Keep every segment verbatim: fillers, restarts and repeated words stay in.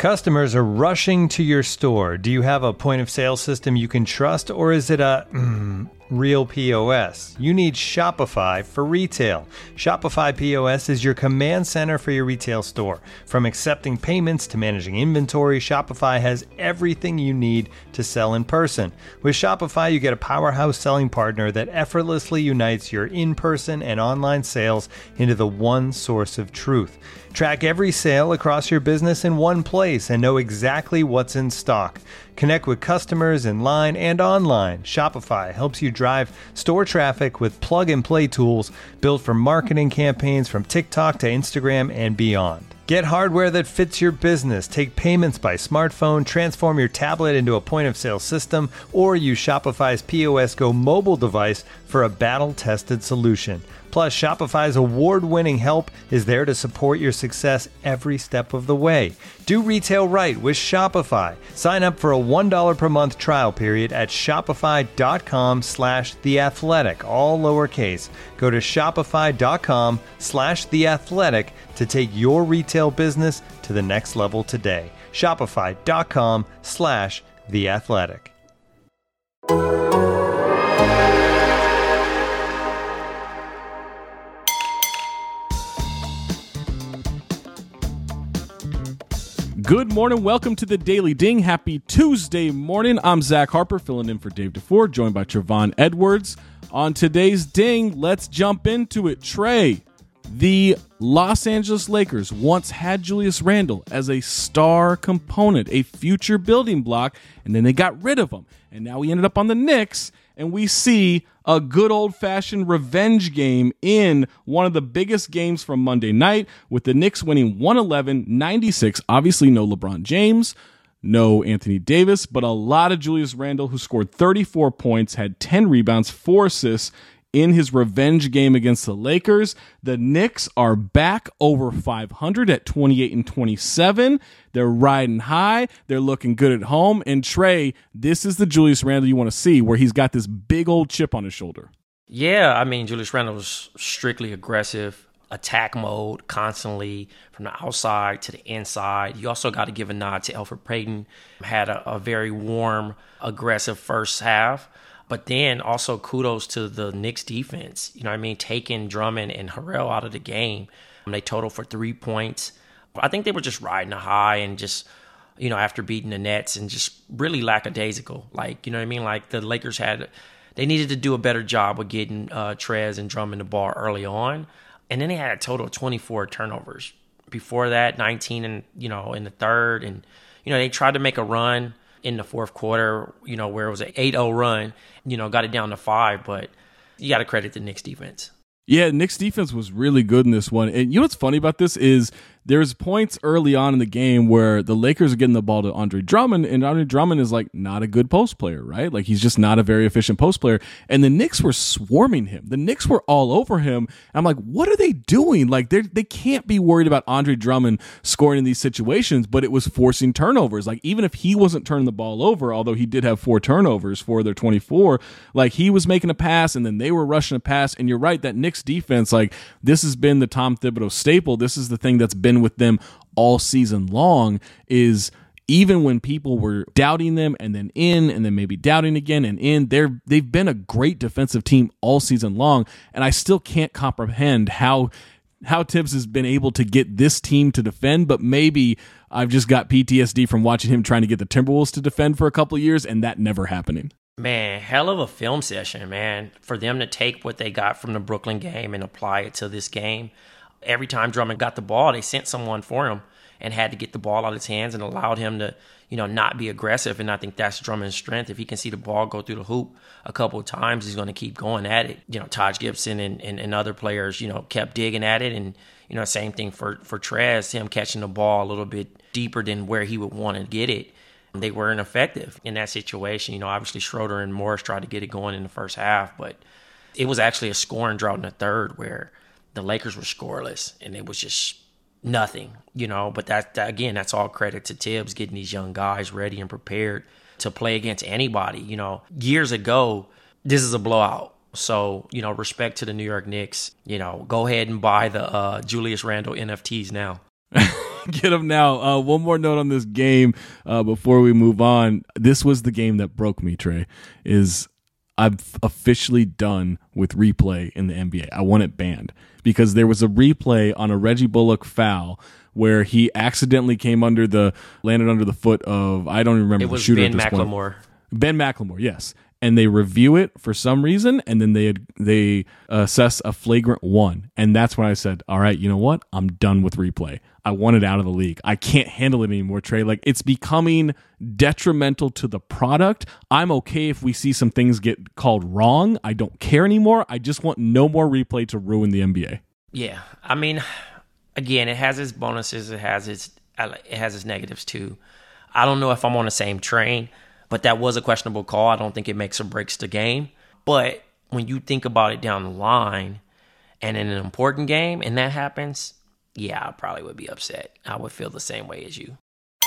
Customers are rushing to your store. Do you have a point of sale system you can trust, or is it a mm, real P O S? You need Shopify for retail. Shopify P O S is your command center for your retail store. From accepting payments to managing inventory, Shopify has everything you need to sell in person. With Shopify, you get a powerhouse selling partner that effortlessly unites your in-person and online sales into the one source of truth. Track every sale across your business in one place and know exactly what's in stock. Connect with customers in line and online. Shopify helps you drive store traffic with plug-and-play tools built for marketing campaigns from TikTok to Instagram and beyond. Get hardware that fits your business. Take payments by smartphone, transform your tablet into a point-of-sale system, or use Shopify's P O S Go mobile device for a battle-tested solution. Plus, Shopify's award-winning help is there to support your success every step of the way. Do retail right with Shopify. Sign up for a one dollar per month trial period at shopify.com slash theathletic, all lowercase. Go to shopify.com slash theathletic to take your retail business to the next level today. Shopify.com slash theathletic. Good morning. Welcome to the Daily Ding. Happy Tuesday morning. I'm Zach Harper, filling in for Dave DeFore, joined by Trevon Edwards. On today's Ding, let's jump into it. Trey, the Los Angeles Lakers once had Julius Randle as a star component, a future building block, and then they got rid of him. And now he ended up on the Knicks, and we see a good old-fashioned revenge game in one of the biggest games from Monday night, with the Knicks winning one eleven ninety-six. Obviously, no LeBron James, no Anthony Davis, but a lot of Julius Randle, who scored thirty-four points, had ten rebounds, four assists in his revenge game against the Lakers. The Knicks are back over five hundred at twenty-eight and twenty-seven. They're riding high. They're looking good at home. And Trey, this is the Julius Randle you want to see, where he's got this big old chip on his shoulder. Yeah, I mean, Julius Randle was strictly aggressive, attack mode constantly from the outside to the inside. You also got to give a nod to Elfrid Payton. Had a, a very warm, aggressive first half. But then also kudos to the Knicks defense. You know what I mean? Taking Drummond and Harrell out of the game. They totaled for three points. I think they were just riding a high and just, you know, after beating the Nets and just really lackadaisical. Like, you know what I mean? Like the Lakers had, they needed to do a better job with getting uh, Trez and Drummond the ball early on. And then they had a total of twenty-four turnovers. Before that, nineteen and, you know, in the third. And, you know, they tried to make a run in the fourth quarter, you know, where it was an eight oh run, you know, got it down to five, but you got to credit the Knicks defense. Yeah, Knicks defense was really good in this one. And you know what's funny about this is there's points early on in the game where the Lakers are getting the ball to Andre Drummond, and Andre Drummond is like not a good post player, right? Like he's just not a very efficient post player. And the Knicks were swarming him. The Knicks were all over him. And I'm like, what are they doing? Like they they can't be worried about Andre Drummond scoring in these situations, but it was forcing turnovers. Like even if he wasn't turning the ball over, although he did have four turnovers for their twenty-four, like he was making a pass and then they were rushing a pass. And you're right, that Knicks defense, like this has been the Tom Thibodeau staple. This is the thing that's been with them all season long, is even when people were doubting them and then in and then maybe doubting again and in, they're they've been a great defensive team all season long. And I still can't comprehend how how Tibbs has been able to get this team to defend, but maybe I've just got P T S D from watching him trying to get the Timberwolves to defend for a couple of years and that never happening. Man, hell of a film session, man, for them to take what they got from the Brooklyn game and apply it to this game. Every time Drummond got the ball, they sent someone for him and had to get the ball out of his hands and allowed him to, you know, not be aggressive. And I think that's Drummond's strength. If he can see the ball go through the hoop a couple of times, he's going to keep going at it. You know, Taj Gibson and, and, and other players, you know, kept digging at it. And, you know, same thing for, for Trez, him catching the ball a little bit deeper than where he would want to get it. They weren't effective in that situation. You know, obviously Schroeder and Morris tried to get it going in the first half, but it was actually a scoring drought in the third where the Lakers were scoreless and it was just nothing, you know. But that, that again, that's all credit to Tibbs getting these young guys ready and prepared to play against anybody. You know, years ago, this is a blowout. So, you know, respect to the New York Knicks. You know, go ahead and buy the uh, Julius Randle N F Ts now. Get him now. Uh, one more note on this game uh, before we move on. This was the game that broke me, Trey, is I'm officially done with replay in the N B A. I want it banned because there was a replay on a Reggie Bullock foul where he accidentally came under the, landed under the foot of, I don't even remember it the was shooter Ben at this McLemore. point. Ben McLemore, yes. And they review it for some reason, and then they they assess a flagrant one. And that's when I said, all right, you know what? I'm done with replay. I want it out of the league. I can't handle it anymore, Trey. Like, it's becoming detrimental to the product. I'm okay if we see some things get called wrong. I don't care anymore. I just want no more replay to ruin the N B A. Yeah. I mean, again, it has its bonuses. It has its, it has its negatives, too. I don't know if I'm on the same train. But that was a questionable call. I don't think it makes or breaks the game. But when you think about it down the line and in an important game and that happens, yeah, I probably would be upset. I would feel the same way as you.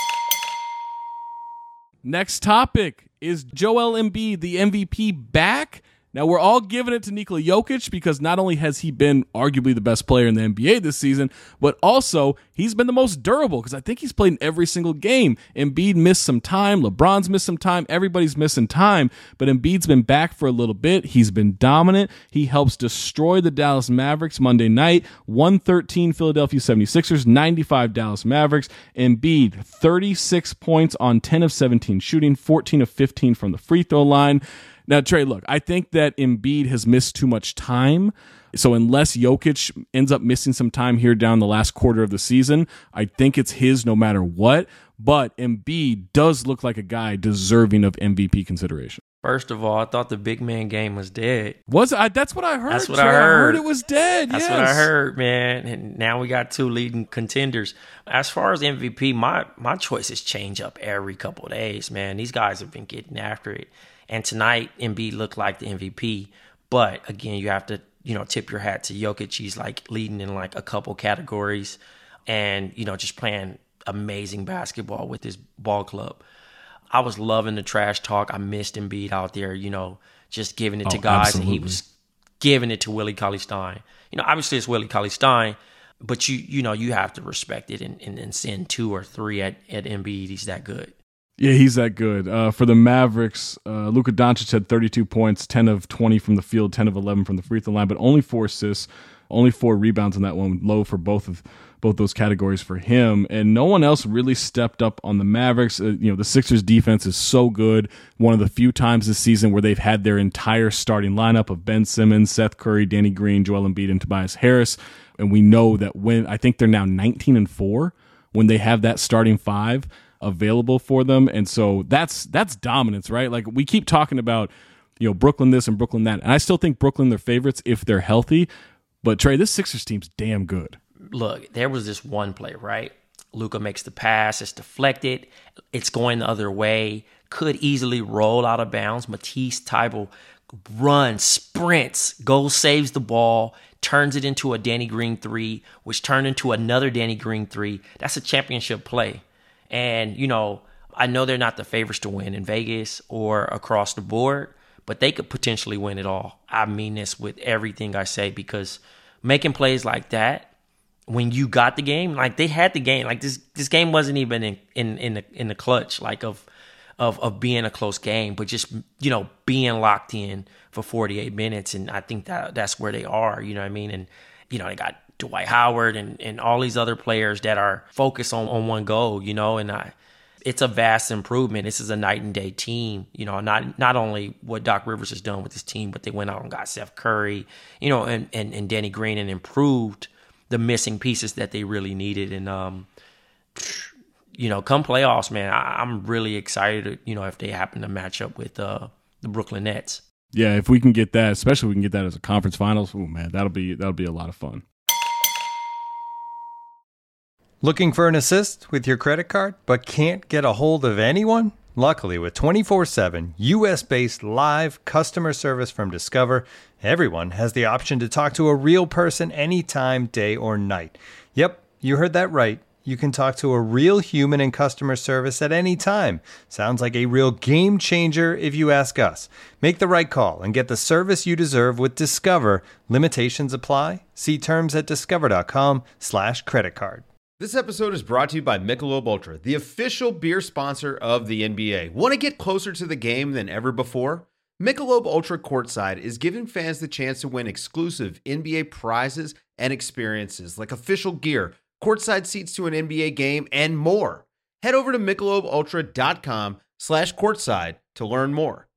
Next topic, is Joel Embiid, the M V P, back? Now, we're all giving it to Nikola Jokic because not only has he been arguably the best player in the N B A this season, but also he's been the most durable because I think he's played in every single game. Embiid missed some time. LeBron's missed some time. Everybody's missing time, but Embiid's been back for a little bit. He's been dominant. He helps destroy the Dallas Mavericks Monday night. one thirteen Philadelphia seventy-sixers, ninety-five Dallas Mavericks. Embiid, thirty-six points on ten of seventeen shooting, fourteen of fifteen from the free throw line. Now, Trey, look, I think that Embiid has missed too much time. So unless Jokic ends up missing some time here down the last quarter of the season, I think it's his no matter what. But Embiid does look like a guy deserving of M V P consideration. First of all, I thought the big man game was dead. Was I? That's what I heard. That's what Trey. I heard. I heard it was dead. That's yes. what I heard, man. And now we got two leading contenders. As far as M V P, my my choices change up every couple of days, man. These guys have been getting after it. And tonight, Embiid looked like the M V P. But again, you have to, you know, tip your hat to Jokic. He's like leading in like a couple categories and, you know, just playing amazing basketball with his ball club. I was loving the trash talk. I missed Embiid out there, you know, just giving it to oh, guys. absolutely. And he was giving it to Willie Cauley-Stein. You know, obviously it's Willie Cauley-Stein, but you you know, you have to respect it and, and, and send two or three at, at Embiid. He's that good. Yeah, he's that good. Uh, for the Mavericks, uh, Luka Doncic had thirty-two points, ten of twenty from the field, ten of eleven from the free throw line, but only four assists, only four rebounds in that one, low for both of both those categories for him. And no one else really stepped up on the Mavericks. Uh, you know, the Sixers defense is so good. One of the few times this season where they've had their entire starting lineup of Ben Simmons, Seth Curry, Danny Green, Joel Embiid, and Tobias Harris. And we know that when, I think they're now nineteen and four when they have that starting five available for them. And so that's that's dominance, right? Like we keep talking about, you know, Brooklyn this and Brooklyn that. And I still think Brooklyn they're favorites if they're healthy. But Trey, this Sixers team's damn good. Look, there was this one play, right? Luka makes the pass, it's deflected, it's going the other way, could easily roll out of bounds. Matisse Thybulle runs, sprints, goes, saves the ball, turns it into a Danny Green three, which turned into another Danny Green three. That's a championship play. And, you know, I know they're not the favorites to win in Vegas or across the board, but they could potentially win it all. I mean this with everything I say because making plays like that, when you got the game, like they had the game, like this this game wasn't even in in in the in the clutch, like of of of being a close game, but just, you know, being locked in for forty-eight minutes, and I think that that's where they are. You know what I mean? And you know they got Dwight Howard and, and all these other players that are focused on, on one goal, you know, and I, it's a vast improvement. This is a night and day team, you know, not not only what Doc Rivers has done with his team, but they went out and got Seth Curry, you know, and, and, and Danny Green and improved the missing pieces that they really needed. And, um, you know, come playoffs, man, I, I'm really excited, you know, if they happen to match up with uh, the Brooklyn Nets. Yeah, if we can get that, especially if we can get that as a conference finals, oh man, that'll be that'll be a lot of fun. Looking for an assist with your credit card, but can't get a hold of anyone? Luckily, with twenty-four seven U S-based live customer service from Discover, everyone has the option to talk to a real person anytime, day or night. Yep, you heard that right. You can talk to a real human in customer service at any time. Sounds like a real game changer if you ask us. Make the right call and get the service you deserve with Discover. Limitations apply. See terms at discover.com slash credit card. This episode is brought to you by Michelob Ultra, the official beer sponsor of the N B A. Want to get closer to the game than ever before? Michelob Ultra Courtside is giving fans the chance to win exclusive N B A prizes and experiences like official gear, courtside seats to an N B A game, and more. Head over to michelobultra.com slash courtside to learn more.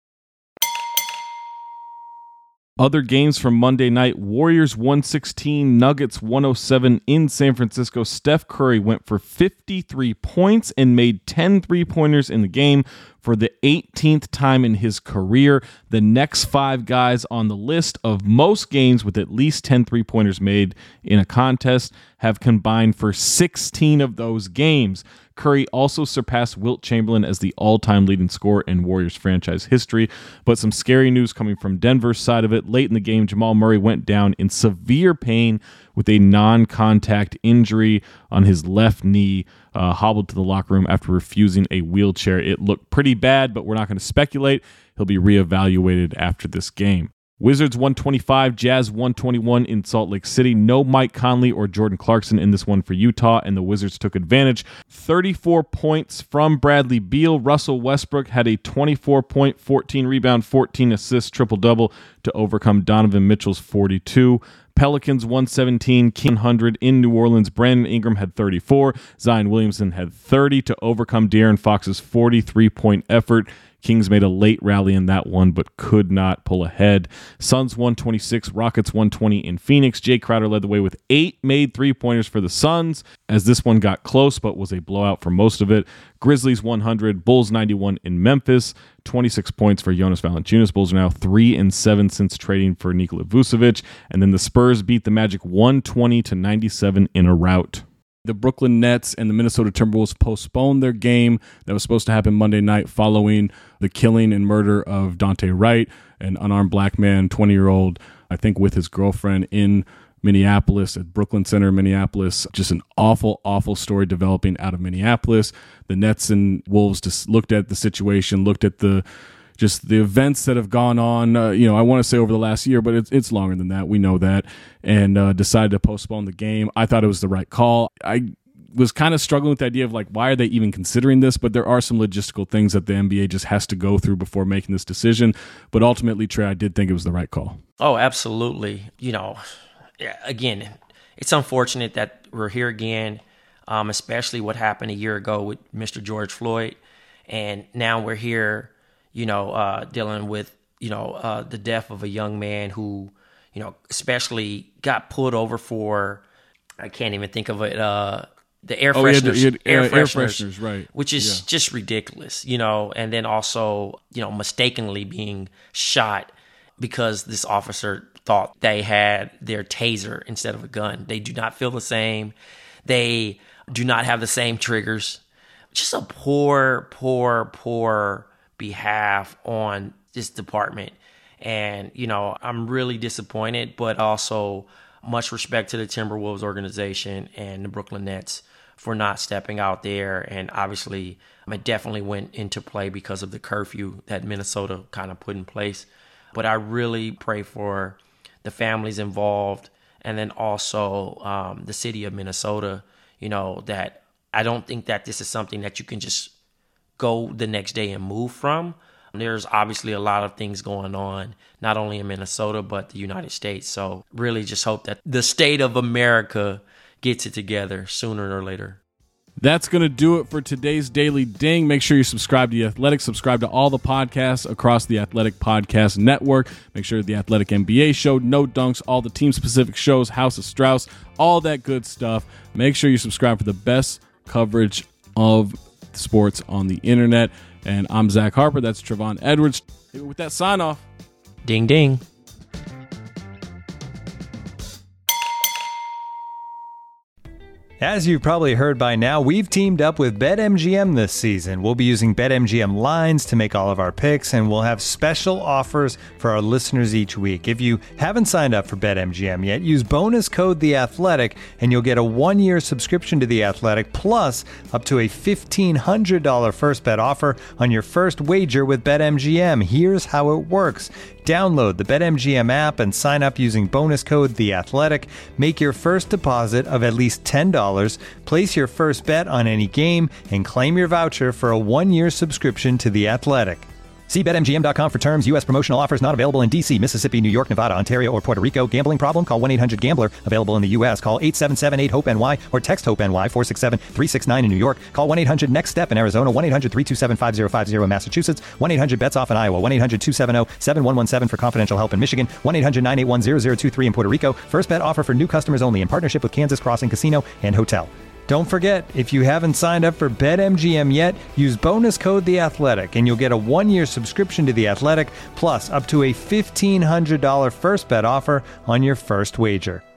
Other games from Monday night: Warriors one sixteen, Nuggets one oh seven in San Francisco. Steph Curry went for fifty-three points and made ten three-pointers in the game for the eighteenth time in his career. The next five guys on the list of most games with at least ten three-pointers made in a contest have combined for sixteen of those games. Curry also surpassed Wilt Chamberlain as the all-time leading scorer in Warriors franchise history. But some scary news coming from Denver's side of it. Late in the game, Jamal Murray went down in severe pain with a non-contact injury on his left knee, uh, hobbled to the locker room after refusing a wheelchair. It looked pretty bad, but we're not going to speculate. He'll be reevaluated after this game. Wizards one twenty-five, Jazz one twenty-one in Salt Lake City. No Mike Conley or Jordan Clarkson in this one for Utah, and the Wizards took advantage. thirty-four points from Bradley Beal. Russell Westbrook had a twenty-four point, fourteen rebound, fourteen assist triple-double to overcome Donovan Mitchell's forty-two. Pelicans one seventeen, King one hundred in New Orleans. Brandon Ingram had thirty-four. Zion Williamson had thirty to overcome De'Aaron Fox's forty-three point effort. Kings made a late rally in that one, but could not pull ahead. Suns one twenty-six, Rockets one twenty in Phoenix. Jay Crowder led the way with eight made three-pointers for the Suns, as this one got close, but was a blowout for most of it. Grizzlies one hundred, Bulls ninety-one in Memphis. twenty-six points for Jonas Valanciunas. Bulls are now three and seven since trading for Nikola Vucevic. And then the Spurs beat the Magic one twenty to ninety-seven in a rout. The Brooklyn Nets and the Minnesota Timberwolves postponed their game that was supposed to happen Monday night following the killing and murder of Dante Wright, an unarmed black man, twenty-year-old, I think with his girlfriend in Minneapolis at Brooklyn Center, Minneapolis. Just an awful, awful story developing out of Minneapolis. The Nets and Wolves just looked at the situation, looked at the just the events that have gone on, uh, you know, I want to say over the last year, but it's it's longer than that. We know that. And uh, decided to postpone the game. I thought it was the right call. I was kind of struggling with the idea of like, why are they even considering this? But there are some logistical things that the N B A just has to go through before making this decision. But ultimately, Trey, I did think it was the right call. Oh, absolutely. You know, again, it's unfortunate that we're here again, um, especially what happened a year ago with Mister George Floyd. And now we're here, you know, uh, dealing with, you know, uh, the death of a young man who, you know, especially got pulled over for, I can't even think of it, uh, the air oh, fresheners, yeah, the, yeah, air, air, fresheners, air fresheners, right? Which is yeah. just ridiculous, you know, and then also, you know, mistakenly being shot because this officer thought they had their taser instead of a gun. They do not feel the same. They do not have the same triggers. Just a poor, poor, poor behalf on this department. And, you know, I'm really disappointed, but also much respect to the Timberwolves organization and the Brooklyn Nets for not stepping out there. And obviously, it definitely went into play because of the curfew that Minnesota kind of put in place. But I really pray for the families involved and then also um, the city of Minnesota, you know, that I don't think that this is something that you can just go the next day and move from. There's obviously a lot of things going on, not only in Minnesota, but the United States. So really just hope that the state of America gets it together sooner or later. That's going to do it for today's Daily Ding. Make sure you subscribe to The Athletic. Subscribe to all the podcasts across the Athletic Podcast Network. Make sure the Athletic N B A show, No Dunks, all the team-specific shows, House of Strauss, all that good stuff. Make sure you subscribe for the best coverage of sports on the internet. And I'm Zach Harper. That's Trevon Edwards. With that sign off. Ding, ding. As you've probably heard by now, we've teamed up with BetMGM this season. We'll be using BetMGM lines to make all of our picks, and we'll have special offers for our listeners each week. If you haven't signed up for BetMGM yet, use bonus code The Athletic, and you'll get a one-year subscription to The Athletic, plus up to a fifteen hundred dollars first bet offer on your first wager with BetMGM. Here's how it works. Download the BetMGM app and sign up using bonus code The Athletic. Make your first deposit of at least ten dollars, place your first bet on any game, and claim your voucher for a one-year subscription to The Athletic. See Bet M G M dot com for terms. U S promotional offers not available in D C, Mississippi, New York, Nevada, Ontario, or Puerto Rico. Gambling problem? Call one eight hundred gambler. Available in the U S. Call eight seven seven eight hope N Y or text HOPE-NY four six seven three six nine in New York. Call one eight hundred next step in Arizona. one eight hundred three two seven five zero five zero in Massachusetts. one eight hundred bets off in Iowa. one eight hundred two seven zero seven one one seven for confidential help in Michigan. one eight hundred nine eight one zero zero two three in Puerto Rico. First bet offer for new customers only in partnership with Kansas Crossing Casino and Hotel. Don't forget, if you haven't signed up for BetMGM yet, use bonus code The Athletic, and you'll get a one-year subscription to The Athletic, plus up to a fifteen hundred dollars first bet offer on your first wager.